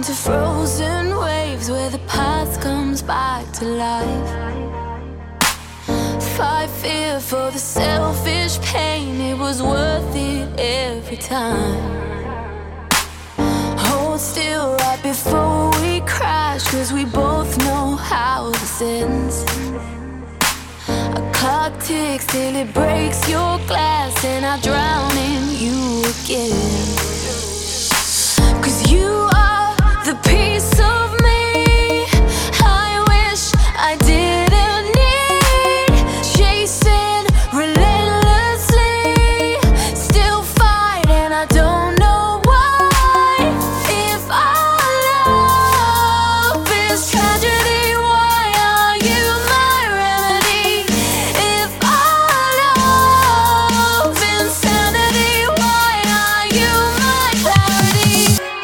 into frozen waves where the past comes back to life. Fight fear for the selfish pain, it was worth it every time. Hold still right before we crash, 'cause we both know how this ends. A clock ticks till it breaks your glass, and I drown in you again. 'Cause you are the piece of me I wish I didn't need. Chasing relentlessly, still fight, and I don't know why. If our love is tragedy, why are you my remedy? If our love insanity, why are you my clarity?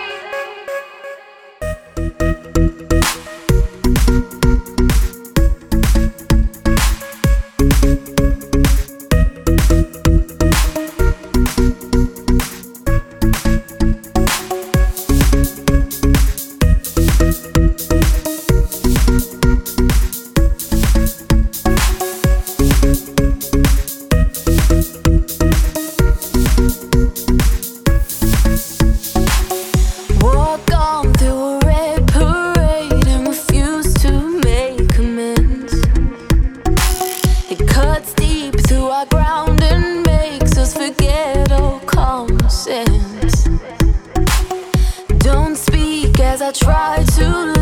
Walk on through a red parade and refuse to make amends. It cuts deep through our ground and makes us forget all common sense. Don't speak as I try to